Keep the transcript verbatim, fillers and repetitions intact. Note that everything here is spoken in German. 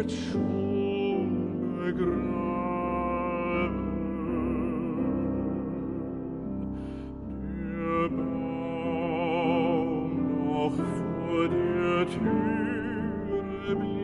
schon begraben. Der Baum noch vor der Türe blieb,